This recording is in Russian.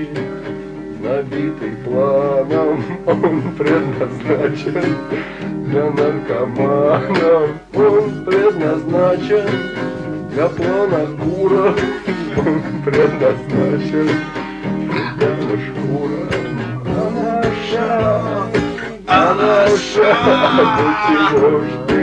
ночи, набитый планом, он предназначен для наркоманов, он предназначен для планокуров, он предназначен для шкура. А наша, до чего ж ты